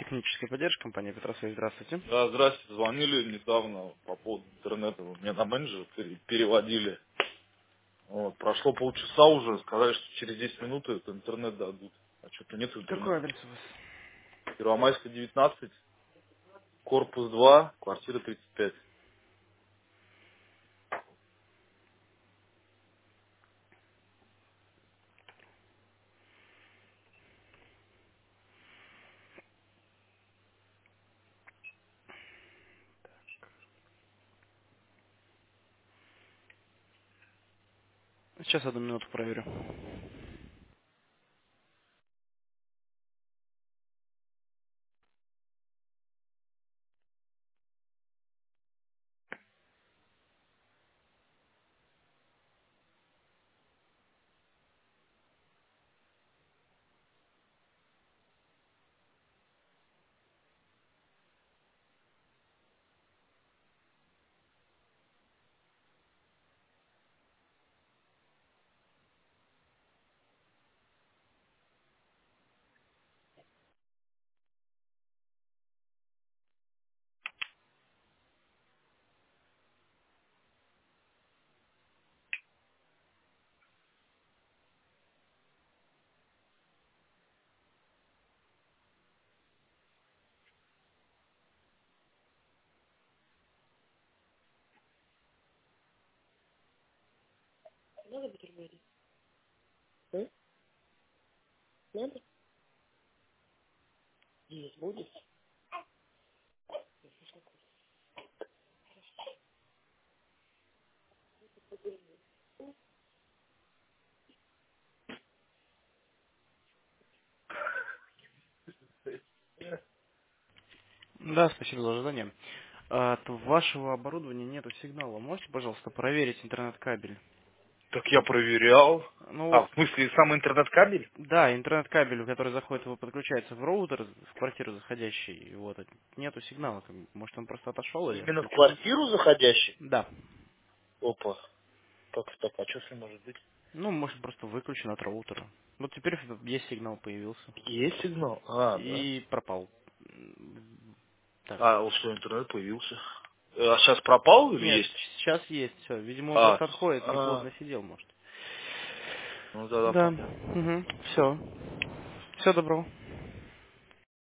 техническая поддержка, компания Петросвязь, здравствуйте. Да, здрасте, звонили недавно по поводу интернета. Вы меня на менеджера переводили. Вот, прошло полчаса уже, сказали, что через 10 минут этот интернет дадут. А что-то нет Какой интернета. адрес у вас? Первомайская, 19, корпус 2, квартира 35. Сейчас одну минуту проверю. Надо бутерброды? М? Надо? Есть будет. Да, спасибо за ожидание. От вашего оборудования нету сигнала. Можете, пожалуйста, проверить интернет-кабель? Так я проверял. Ну А, вот, в смысле, сам интернет-кабель? да, интернет-кабель, который заходит, его подключается в роутер, в квартиру заходящий, вот, нету сигнала. Может, он просто отошел или Именно в отключен? квартиру заходящий? Да. Опа. Так, а что с ним может быть? Ну, может, просто выключен от роутера. Вот теперь есть сигнал появился. Есть сигнал? А, да. И пропал. Так. А, вот что, интернет появился. А сейчас пропал или Нет, есть? сейчас есть все. Видимо, он А, просто отходит, неплотно сидел, может. ну тогда Да. понятно. Угу. Все. Все добро.